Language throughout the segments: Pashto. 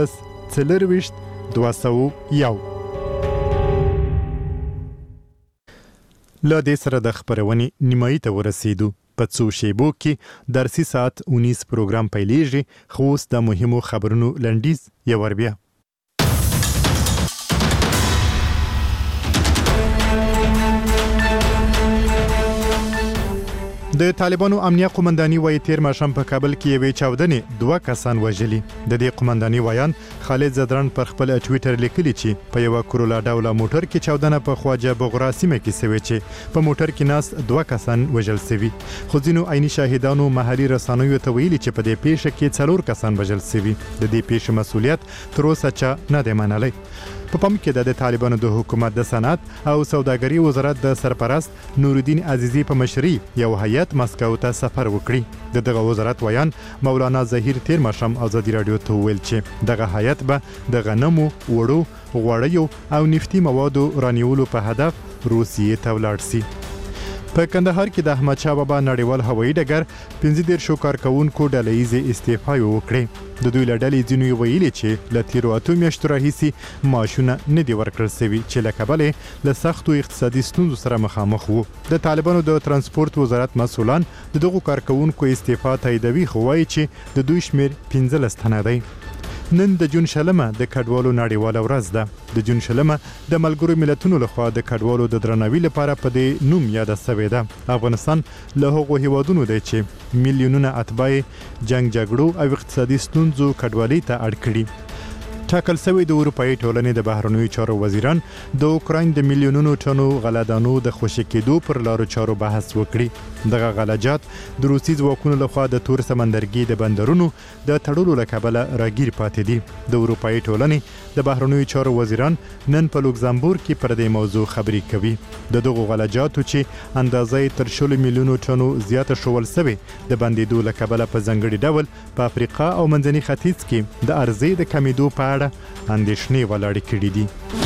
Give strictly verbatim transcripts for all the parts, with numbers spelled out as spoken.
څلرویشت دوه سوه یو. له دې سره د خپرونې نیمایي ته ورسېدو. په څو شیبو کې درسي ساعت اونیس پروګرام پیلېږي، خو اوس د مهمو خبرونو لنډیز یو ور بیا. د طالبانو امنیه قومنداني وایي تیر ماښام په کابل کې یوې چاودنې دوه کسان وژلي. د دې قومنداني وایان خالد زدران پر خپل ټویټر لیکلي چې په یوه کرولا ډوله موټر کې چاودنه په خواجه بغرا سیمه کې سوې چې په موټر کې ناست دوه کسان وژل سوي. خو ځینو عیني شاهدانو محلي رسنیو ته ویلي چې په دې پیښه کې څلور کسان وژل سوي. د دې پیښې مسؤلیت تر اوسه چا نه دی منلی. په پام کې د طالبانو د حکومت د صنعت او سوداګرۍ وزارت د سرپرست نورالدین عزیزی په مشرۍ یو هیئت مسکو ته سفر وکړي. د دغه وزارت ویان مولانا ظهیر تیر ماښام ازادي راډیو ته وویل چې دغه هیئت به د غنمو، وړو، غوړیو او نفتي موادو رانیولو په هدف روسیې ته ولاړ سي. په کندهار کې د احمد شاه بابا نړیوال هوایي ډګر پنځه دېرشو کارکوونکو ډله ییزې استعفاوې وکړې. د دوی له ډلې ځینو یې ویلي چې له تیرو اتو میاشتو راهیسې معاشونه نه دي ورکړل سوي چې له کبله له سختو اقتصادي ستونزو سره مخامخ وو. د طالبانو د ترانسپورت وزارت مسؤلان د دغو کارکوونکو استعفا تاییدوي، خو وایي چې د دوی شمیر پنځلس تنه دی. نن د جون شلمه د کډوالو نړیواله ورځ ده. د جون شلمه د ملګرو ملتونو لخوا د کډوالو د درناوي لپاره په دې نوم یاده شوې ده. افغانستان له هغو هیوادونو دی چې میلیونونه اتباع جنگ جګړو او اقتصادي ستونزو کډوالۍ ته اړ کړي. ټاکل شوی د اروپایي ټولنې د بهرنیو چارو وزیران د اوکراین د میلیونونو ټنو غلهدانو د خوشي کېدو پر لارو چارو بحث وکړي. دغه غلجات د روسي ځواکونو لخوا د تور سمندرګي د بندرونو د تړلو له کبله راګیر پاتې دي. د اروپایي ټولنې د بهرنیو چارو وزیران نن په لوکزامبورګ کې پر دې موضوع خبرې کوي. د دغو غلجاتو چې اندازه تر شلو میلیونو ټنو زیاته شول سوې د بندېدو له کبله په ځانګړي ډول په افریقا او منځني ختیځ کې د عرضې د کمیدو په اړه اندېښنې ولاړې کړي دي.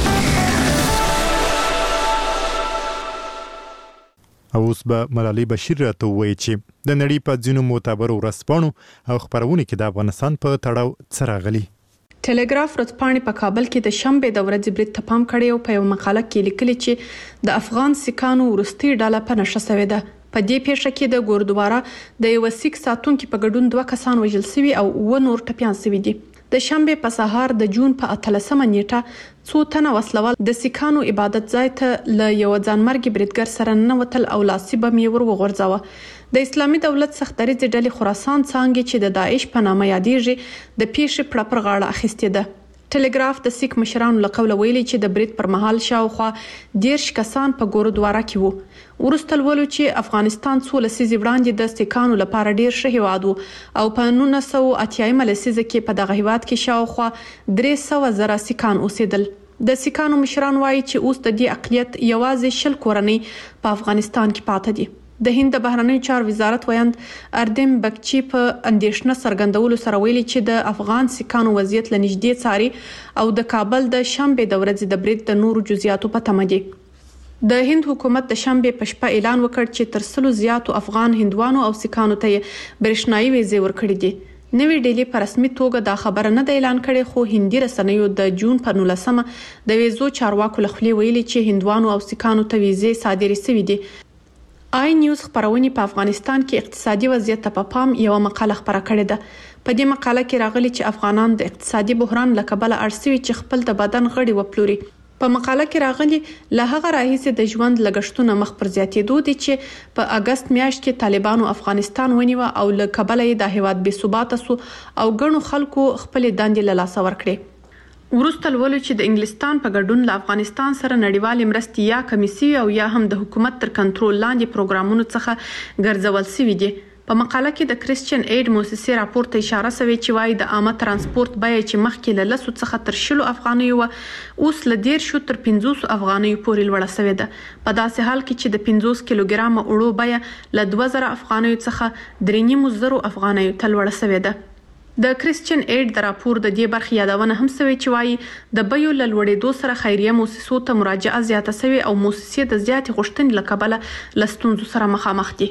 او اوس به ملالۍ بشیر راته ووایي چې د نړۍ په ځینو معتبرو ورځپاڼو او خپرونو کې د افغانستان په تړاو څه راغلي. ټلګراف ورځپاڼې په کابل کې د شنبې د ورځې برید ته پام کړی او په یو مقاله کې لیکلي چې د افغان سیکانو وروستۍ ډله په نښه شوې ده. په دې پیښه کې د ګوردواره د یو سیک ساتونکو په ګډون دوه کسان وژل شوي او اووه نور ټپیان شوي دي. د شنبې په سهار د جون په اتلسمه نیټه څو تنه وسلوال د سیکانو عبادت ځای ته له یو ځانمرګي بریدګر سره ننوتل او لاسي بم یې ور وغورځاوه. د اسلامي دولت سختدریځ ډلې خراسان څانګې چې د داعش په نامه یادېږي د پیښې پړه پر غاړه اخیستې ده. ټلګراف د سیک مشرانو له قوله ویلي چې د برید پر مهال شاوخوا دیرش کسان په ګورودواره کې وو. وروسته لولو چې افغانستان څو لسیزې وړاندې د سیکانو لپاره ډیر ښه هیواد و او په نولس سوه اتیایمه لسیزه کې په دغه هیواد کې شاوخوا درې سوه زره سیکان اوسېدل. د سیکانو مشران وایي چې اوس د دې اقلیت یوازې شل کورنۍ په افغانستان کې پاتې دي. د هند د بهرنیو چارو وزارت ویاند اردم بګچی په اندېښنه څرګندولو سره ویلي چې د افغان سیکانو وضعیت له نږدې څاري او د کابل د شنبې د ورځې د برید د نورو جزئیاتو په تمه دي. د هند حکومت د شنبې په شپه اعلان وکړ چې تر سلو زیاتو افغان هندوانو او سیکانو ته برېښنايي ویزې ورکړې دي. نوې ډیلي په رسمي توګه دا خبره نه ده اعلان کړې، خو هندي رسنیو د جون په نولسمه د ویزو چارواکو له خولې ویلي چې هندوانو او سیکانو ته ویزې صادرې شوې دي. آی نیوز خبرونه په افغانستان کې اقتصادي وضعیت ته په پام یو مقاله خبره کړې ده. په دې مقاله کې راغلي چې افغانان د اقتصادي بحران له کبله اړ شوي چې خپل د بدن غړي وپلوري. په مقاله کې راغلي له هغه راهیسې د ژوند لګښتونه مخ پر زیاتېدو دي چې په اگست میاشت کې طالبانو افغانستان ونیوه او له کبله یې د هیواد بې ثباته سو او ګڼو خلکو خپل دندې له لاسه ورکړې. وروسته لولو چې د انګلستان په ګډون له افغانستان سره نړیوالې مرستې یا کمیسي او یا هم د حکومت تر کنټرول لاندې پروګرامونو څخه ګرځول شوي دي. په مقاله کې د کرسچن اید موسسې راپور ته اشاره شوې چې وايي د عامه ترانسپورت بیه چې مخکې له لسو څخه تر شلو افغانیو و اوس له دیرشو تر پنځوسو افغانیو پورې لوړه شوې ده. په داسې حال کې چې د پنځوس کیلوګرامه اوړو بیه له دوه زره افغانیو څخه درې نیمو زرو افغانیو ته لوړه شوې ده. د کرسچن اید د راپور د دې برخې یادونه هم شوې چې وايي د بیو له لوړېدو سره خیریه موسسو ته مراجعه زیاته شوې او موسسې د زیاتې غوښتنې له کبله له ستونزو سره مخامخ دي.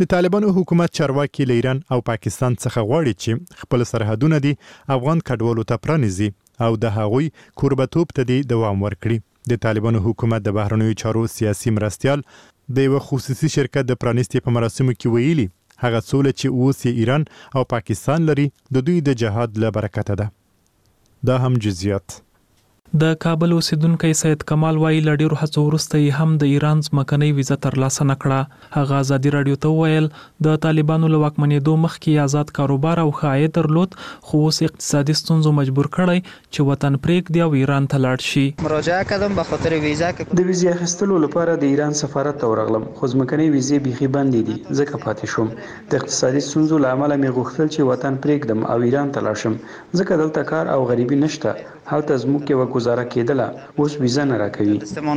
د طالبانو حکومت چارواکي له ایران او پاکستان څخه غواړي چې خپل سرحدونه دي افغان کډوالو ته پرانیزي او د هغوی کوربتوب ته دي دوام ورکړي. د طالبانو حکومت د بهرنیو چارو سیاسي مرستیال د یو خصوصي شرکت د پرانیستي په مراسمو کې ویلي هغه څوله چې اوس ایران او پاکستان لري د دوی د جهاد له برکته ده. دا هم جزئیات. د کابل اوسیدونکو سید کمال وایي له ډیرو هڅو وروسته یې هم د ایران ځمکنۍ ویزه ترلاسه نه کړه. هغه ازادي راډیو ته وویل د طالبانو له واکمنېدو مخکې آزاد کاروبار او ښه عاید درلود خو اوس اقتصادي ستونزو مجبور کړی چې وطن پرېږدي او ایران ته لاړ شي. مراجعه کردم به خاطر ویزه که د ویزې اخیستلو لپاره د ایران سفارت ته ورغلم خو ځمکنۍ ویزې بیخي بندې دي ځکه پاتې شوم. د اقتصادي ستونزو له امله مې غوښتل چې وطن پرېږدم او ایران ته لاړ شم ځکه دلته کار او غریبي نشته. هلته زموږ یوه ګزاره کېدله اوس ویزه نه راکوي.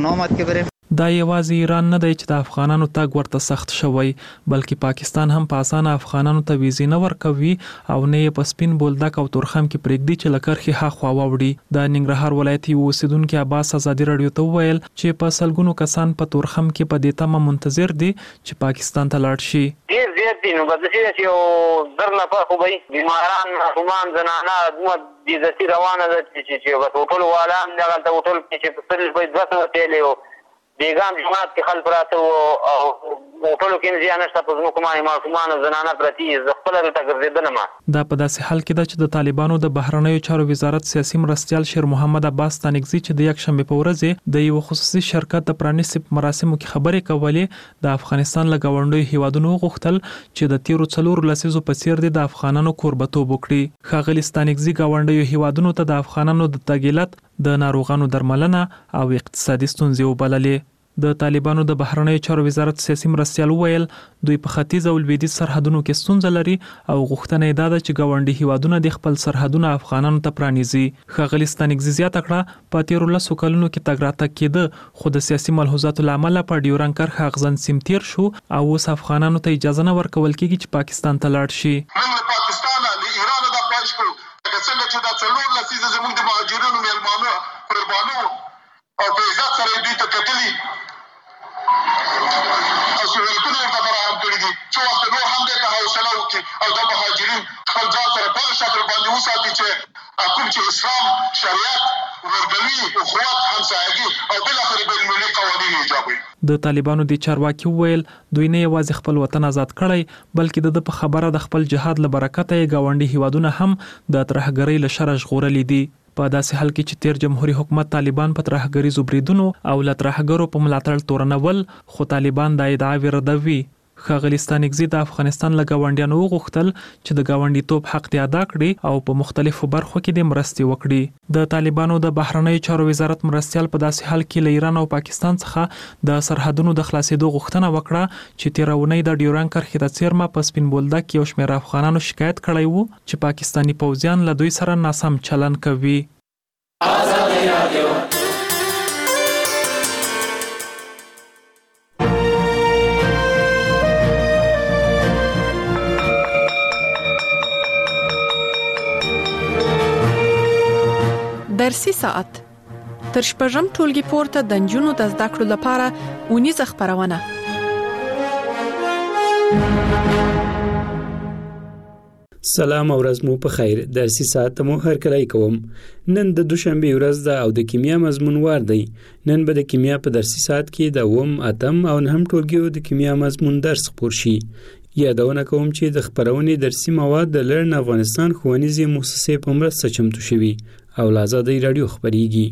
دا یوازې ایران نه دی چې د افغانانو تګ ورته سخت شوی بلکې پاکستان هم په اسانه افغانانو ته ویزې نه ورکوي او نه یې په سپین بولدک او تورخم کې پرېږدي چې له کرښې هاخوا واوړي. د ننګرهار ولایت یو اوسیدونکي عباس ازادي راډیو ته وویل چې په سلګونو کسان په تورخم کې په دې تمه منتظر دي چې پاکستان ته لاړ شي. ډېر زیات دي نو به داسې ده چې یو زر نفر خو به وي بیماران ماشومان زنانه دومره بېعزتي روانه ده چې بس هوټل والا هم دغلته هوټل کې چې په سترګې به یې دوه سوه تېلې و بیګام جماعت کې خلک پراته وو او هوټلو کې هم زیان نشته په ځمکو باندې ماشومان او زنانه پرتې زه خپله دلته ګرځېدلم. دا په داسې حال کې ده چې د طالبانو د بهرنیو چارو وزارت سیاسي مرستیال شیر محمد عباس ستانکزي چې د یکشنبې په ورځ د یو خصوصي شرکت د پرانیستي په مراسمو کې خبرې کولې د افغانستان له ګاونډیو هیوادونو وغوښتل چې د تیرو څلورو لسیزو په څیر د افغانانو کوربتوب وکړي. ښاغلي ستانکزي ګاونډیو هیوادونو ته د افغانانو د تګ علت د ناروغانو درملنه او اقتصادي ستونزې وبللې. د طالبانو د بهرنیو چارو وزارت سیاسي مرستیال وویل دوی په ختیځ او لویدیځ سرحدونو کې ستونزه لري او غوښتنه یې دا ده چې ګاونډي هیوادونه د خپل سرحدونه افغانانو ته پرانیزي. ښاغلي ستانکزي زیاته کړه په تیرو لسو کلونو کې تګ راتګ کېده خو د سیاسي ملحوظاتو له امله په ډیورنډ کرښه اغزن سیم تیر شو او اوس افغانانو ته اجازه نه ورکول کېږي چې پاکستان ته لاړ شي. موږ پاکستان له ایران د پېښ کړو څنګه چې دا څلور لسیزه زموږ د مهاجرینو میلمانه قربانو او په عزت سره دوی ته کتلي او سهولتونه ورته فراهم کړي دي څو وخت نور هم دې ته حوصله وکړي او دا مهاجرین خپل ځان سره په هغه شکل باندې وساتي چې کوم چې اسلام شریعت ورورګلوي اخوت همسایګي او بالاخره بینالمللي قوانین ایجابوي. د طالبانو د چارواکي وویل دوی نه یوازې خپل وطن آزاد کړی بلکې د په خبره د خپل جهاد له برکته یې ګاونډي هیوادونه هم د ترهګرۍ له شره ژغورلي دي. په داسې حال کې چې تیر جمهوریت حکومت طالبان په ترهګریزو بریدونو او له ترهګرو په ملاتړ تورنول خو طالبان دا ادعاوې ردوي. ښاغلي ستانکزي د افغانستان له ګاونډیانو وغوښتل چې د ګاونډیتوب حق دې ادا کړي او په مختلفو برخو کې دې مرستې وکړي. د طالبانو د بهرنیو چارو وزارت مرستیال په داسې حال کې له ایران او پاکستان څخه د سرحدونو د خلاصېدو غوښتنه وکړه چې تېره اونۍ د ډیورنډ کرښې د څیرمه په سپین بولدک کې یو شمېر افغانانو شکایت کړی و چې پاکستاني پوځیان له دوی سره ناسم چلن کوي. آزادي راډیو درسي ساعت تر شپږم ټولګي پورته د نجونو د زده کړو لپاره اونیزه خبرونه. سلام او ورځ مو په خیر. درسي ساعت مو هر کله کوم. نن د دوشنبه ورځ ده او د کیمیا مضمون وار دی. نن به د کیمیا په درسي ساعت کې د اوم اتم او نهم ټولګیو د کیمیا مضمون درس خپور شي. یادونه کوم چې د خبرونې درسي مواد د لرن افغانستان ښوونیزې مؤسسې په مرسته چمتو شوي او له ازادۍ راډیو خبرېږي.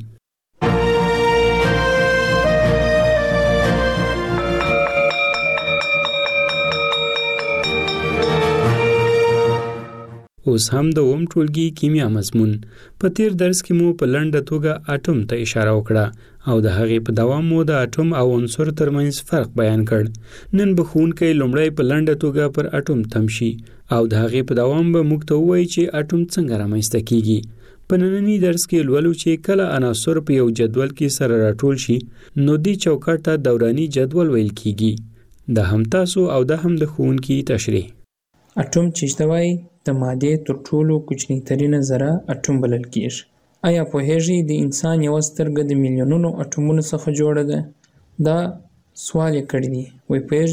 اوس هم د اوم ټولګي کیمیا مضمون. په تیر درس کې مو په لنډه توګه اټوم ته اشاره وکړه او د هغې په دوام مو د اټوم او عنصر ترمنځ فرق بیان کړ. نن به ښوونکی لومړی په لنډه توګه پر اټوم تم شي او د هغې په دوام به موږ ته ووایي چې اټوم څنګه رامنځته کیږي. په ننني درس کې لولو چې کله عناصر په یو جدول کې سره راټول شي نو دې چوکاټ ته دوراني جدول ویل کیږي. دا هم تاسو او دا هم د ښوونکي تشریح. اټوم چې څه وایي د مادې تر ټولو کوچنی ترینه ذره اټوم بلل کیږي. آیا پوهیږئ د انسان یو سترګه د میلیونونو اټومونو څخه جوړه ده؟ دا سوال یې کړی دی. وایي پوهیږئ